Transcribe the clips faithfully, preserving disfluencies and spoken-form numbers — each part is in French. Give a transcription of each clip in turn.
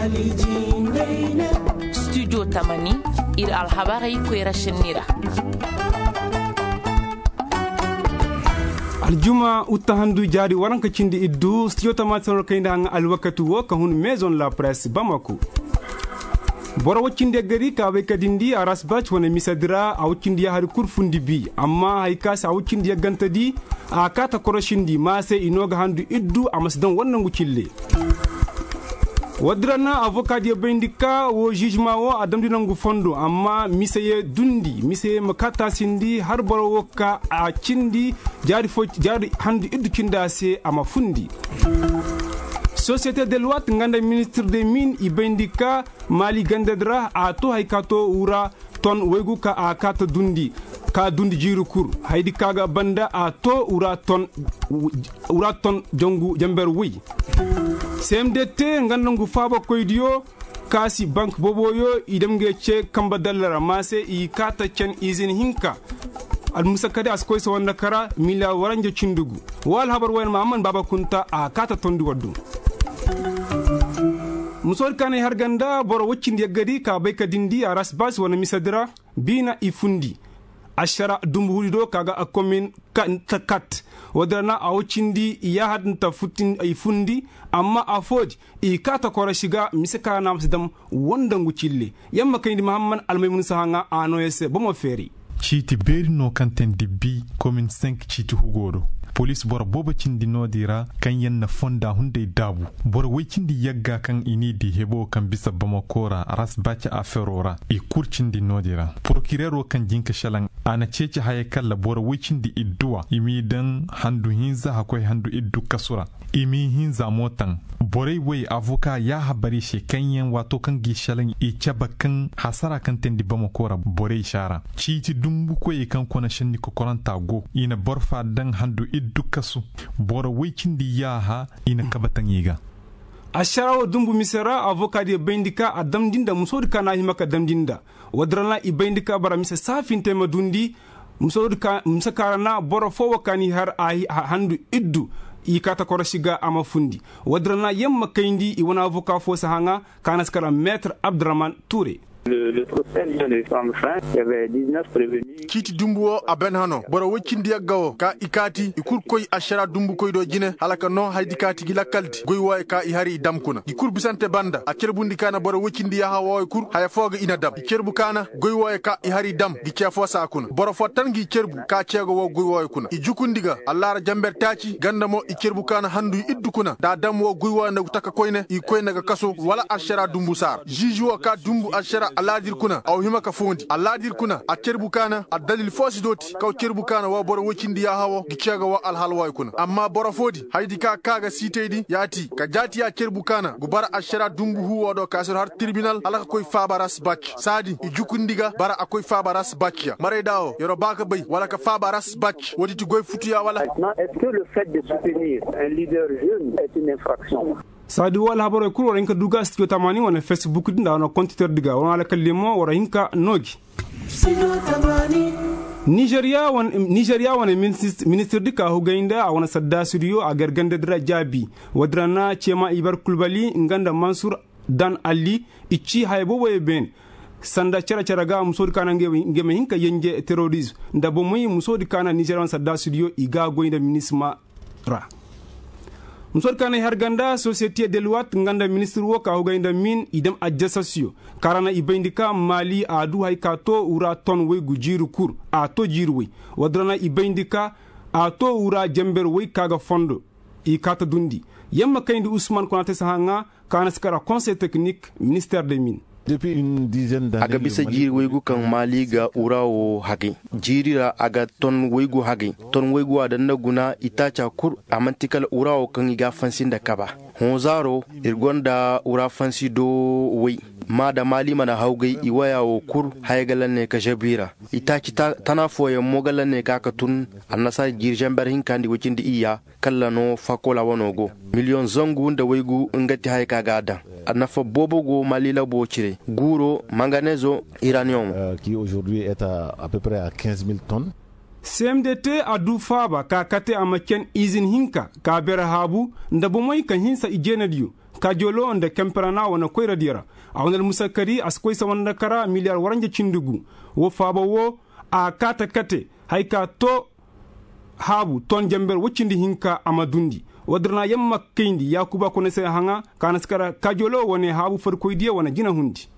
studio tamani ir alhabari kwera shinira aljuma utahandu jari waranka cindi iddu studio tamatoro kayda nga alwakatu wo ka hun maison la presse Bamako bora wacinde gari ka be kadindi aras bach wona misadira awcindi ya har kurfundi bi amma hay kasa awcindi ya gantadi a kata koroshindi mase inoga handu iddu amasdan wannan gucille wadrana avocat de bindika wo jugement wo adam dinangu fondo amma miseye dundi miseye makata sindi har boro wokka a cindi jari fo jari handu iddu cindase ama fundi société de loi nganda ministre des mines i bindika mali gandadra a to hay kato ura ton wegu ka a kata dundi ka dundi jiru kur haydi kaga banda a to ura ton ura ton jongu jamber wi C M D T ngandangu faba koydiyo kasi bank boboyo idem ngece kamba dallara mase i kata ken izin hinka al musakade askoy so wanda kara mila waranje cindugu wal habar wayn mamman baba kunta a kata tondi waddu musol kane harganda boro wuccindi yaggadi ka bayka dindi aras bas wona misadira bina ifundi ashara dumbu hulido kaga a commune kat wadrana a wuccindi ya hadnta futin ifundi amma a fodi i kata kora shiga misaka na amsterdam wanda ngucille yamma kayndi muhammad almaymun sahanga anoyese bomo feri chiti beri no kanten dibbi commune cinq chiti hugoro police bor boba cindi nodira kan yanna fonda hunde dabu bor wecindi yagga kan ini di hebo kan bisa bamakora ras bacha aferora e kurcindi nodira procureur kan jinka shalan ana cece haye kala bor wecindi idduwa imi dan handu hinza hakoy handu iddu kasura imi hinza motan borai wai avoka ya habari she kanyen wato kan gishalan e caba kan hasara kan tendi bamakora borai shara citi dumbu ko e kan kona shanni ko koranta go ina borfa dan handu iddu kasu bora wicindi yaha ina kabatan yiga asharawo dumbu misera avoka de bindika adam dinda musodi kana himaka dam dinda wadrana i bindika bara misa safin tema dundi musodi ka musakara bora fo wakani har ahi handu iddu i kata koroshiga ama fundi wadrana yamma kayndi i wana avoka fo sahanga kana skara maître Abdraman Touré. Le, le procès vient de prendre fin. Il y avait dix-neuf prévenus. Kiti dumbuo aben hano boro wicindi yaggawo ka ikati ikur koy ashara dumbu koy do jine halaka no haydi kati gila kaldi goy way ka i hari damkuna ikur bisante banda a kerbundi kana boro wicindi ya hawo ikur haya foga ina dam ikerbu kana goy way ka i hari dam gi cefo sakuna boro fotan gi kerbu ka cego wo goy way kuna i jukundiga allara jamber taci gandamo ikerbu kana handu iddu kuna da dam wo goy way na taka koyne i koyne ga kaso wala ashara dumbu sar jijuo ka dumbu ashara aladir kuna aw himaka fondi aladir kuna a kerbu kana a dalil fosi doti kaw kerbu kana wa boro wocindi ya hawo gicega wa alhalwa kuna amma boro fodi haydi ka kaga sitedi yati ka jati ya kerbu kana go bara ashara dumbu huwo do kasir har tribunal alaka koy fabaras bak sadi i jukundiga bara akoy fabaras bakya mare dawo yoro baka bay wala ka fabaras bak wodi ti goy futuya wala. Est-ce que le fait de soutenir un leader jeune est une infraction? sadi wala habaro kuro rinka duga studio tamani wana Facebook dinda wana kontiteur diga wana kallimo wara hinka nogi Nigeria wan Nigeria wana ministre dika hugainda wana sadda studio a gargande dra jabi wadrana chema Ibar Kulbali nganda Mansur Dan Ali ichi haybo boye ben sanda cara cara ga musodi kana ngeme hinka yenje terrorisme ndabo moyi musodi kana Nigeria wana sadda studio iga goinda ministre ra musor kana harganda société de loi nganda ministre wo ka hogainda min idem adjasasio karana ibindika mali adu hay kato ura ton we gujiru kur a to jirwe wadrana ibindika a to ura jamber we kaga fondo i kata dundi yamma kayndi Ousmane Konate sahanga kana skara conseil technique ministère des mines. Depuis une dizaine d'années, aga bisa jiri wegu kan mali ga urawo hage jirira aga ton wegu hage ton wegu adanna guna itacha kur amantikal urawo kan iga fansin da kaba honzaro irgonda ura fansi do wei mada mali mana haugai iwaya wo kur haygalan ne ka jabira itachi ta tana foye mogalan ne ka katun annasa jirjan barhin kandi wicindi iya kallano fakola wonogo million zongu nda wegu ngati hayka gada anafa bobo go mali la bochire guro manganeso iranium euh, qui aujourd'hui est à à peu près à quinze mille tonnes. C M D T adu faba ka kate amaken izin hinka ka bera habu ndabo moy kan hinsa ijenadiyo kajolo nda kemperana wana koyra dira awnal musakari askoy sawanda kara miliyar waranja cindugu wo faba wo a kata kate hayka to habu ton jamber wuccindi hinka amadundi wadrana yamma kayndi yakuba ko nese hanga kanaskara kajolo wone habu farkoydiya wana jina hundi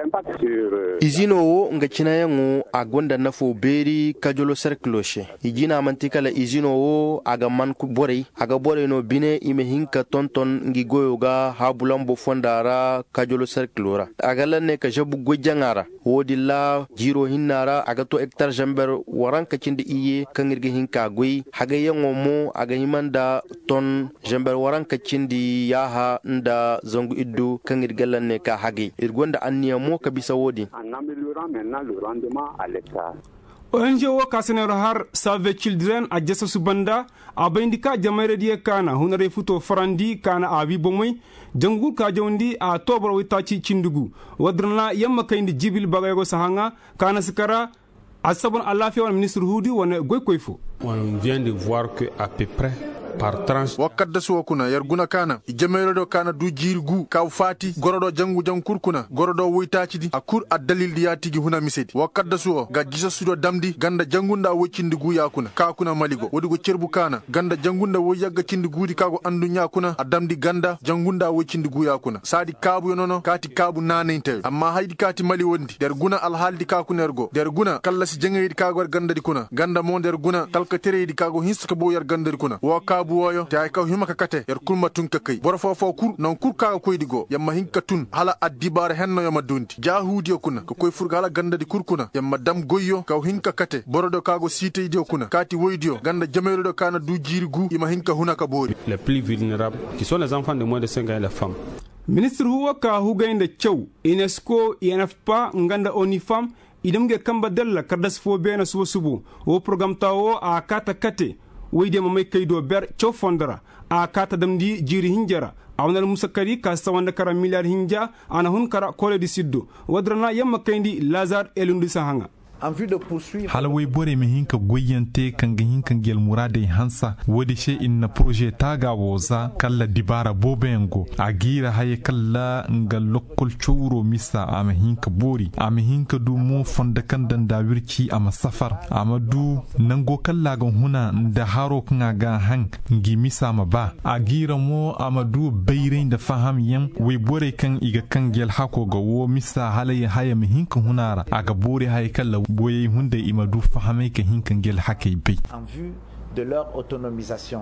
izino wo nga cinayango a gonda nafo beri kajolo cercloche ijina mantikala izino wo aga man ku borey aga borey no bine ime hinka tonton ngi goyoga habulambo fondara kajolo cerclora aga lanne ka jabu gojangara wodi la jiro hinnara aga to hectare jamber waranka cindi iye kangirge hinka goy haga yango mo aga himanda ton jamber waranka cindi yaha nda zangu iddu kangirge lanne ka hage irgonda anni mo kabisa wodi en améliorant maintenant le rendement à l'hectare. O N G O kasenero har Save Children a jessa subanda a bayndika jamaire die kana hunare futo farandi kana a wi bomoy jangu ka jondi a tobro witaci cindugu wadrna yamma kayndi jibil bagaygo sahanga kana sikara asabon alafi wal ministre hudi wona goy koyfo. On vient de voir que à peu près par tranche wakadda suwa kuna yarguna kana ijamero do kana du jirgu kaw fati gorodo jangu jankur kuna gorodo woytacidi akur addalil diyatigi huna misedi wakadda suwa ga gisa sudo damdi ganda jangunda wocindi gu yakuna ka kuna maligo wodigo cerbu kana ganda jangunda wo yagga cindi gudi kago andu nyakuna adamdi ganda jangunda wocindi gu yakuna sadi kabu yonono kati kabu nanente amma haydi kati mali wondi der guna alhaldi ka kunergo der guna kallasi jangaydi kago ganda di kuna ganda mo der guna kalka tereydi kago hinska bo yar ganda di kuna waka buwoyo tay ka hima ka kate yer kulma tun ka kay boro fofo kur non kur ka ko digo yamma hinka tun hala addibar henno yama dundi jahudi kuna ko koy furga hala ganda di kurkuna yamma dam goyyo ka hinka kate boro do kago site idio kuna kati woydio ganda jamelo do kana du jirigu ima hinka hunaka bori les plus vulnérables qui sont les enfants de moins de cinq ans et les femmes. Ministre huwa ka hugayinde cew UNESCO I N F P A nganda onifam idamge kamba della kardas fo bena subo subo wo program tawo a kata kate wayde mamay kaydo ber cew fondara a kata damdi jiri hinjara awnal musakari ka sawanda kara milliard hinja ana hun kara kole di siddo wadrana yamma kayndi lazar elundi sahanga en vue de poursuivre halaway bore mi hinka goyante kanga hinka gel murade hansa wodi she inna projet taga woza kala dibara bobengo agira haye kala ngal lokol chowro misa ama hinka bori ama hinka du mo fonda kandan da wirki ama safar ama du nango kala gon huna da haro kanga ga hang ngi misa ma ba agira mo ama du bayrin da faham yam we bore kan iga kan gel hako go wo misa halaye haye mi hinka hunara aga bore haye kala boye hunde imadu fahame ke hinkan gel hakay bay en vue de leur autonomisation.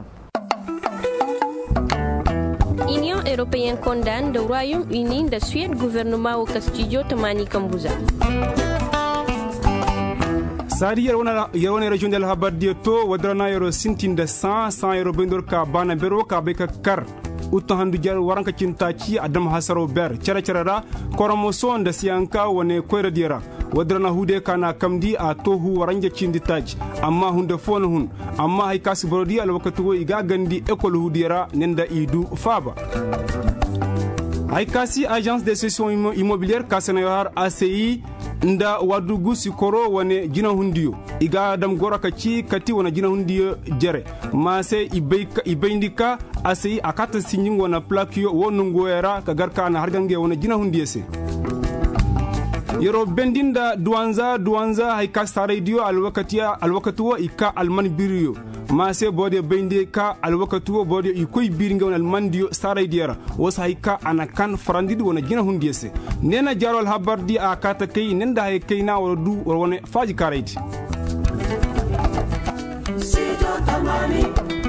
Union européenne condamne le Royaume-Uni de Suède gouvernement au Castillo Tamani Kambuza. sadi yerwana yerwana region del habardi to wadrana yoro sintinde cent cent euro bendor ka bana bero ka be ka kar utto handu jar waranka cintaci adam hasaro ber cara carara koromo son da siyanka wone koyra dira wadrana hude kana kamdi a tohu waranja cindi taj amma hunde fona hun amma hay kasi brodi al wakatu iga gandi école hudira nenda idu faba ay kasi agence de cession immobilière kasenayar A C I nda wadugu sikoro wane jina hundiyo iga dam goraka ci kati wana jina hundiyo jere mase ibayka ibayndika A C I akata sinjing wana plakio wonungo era kagarka na hargange wana jina hundiyo se yero bendinda duanza duanza hay kasta radio alwakatia alwakatuwa ika alman biriyo mase bode bende ka alwakatuwa bode ikoy biringa won almandiyo saray diara wos hay ka anakan farandidi wona jina hundiyese nena jarol habardi a kata kay nenda hay kayna wala du wona faji karayti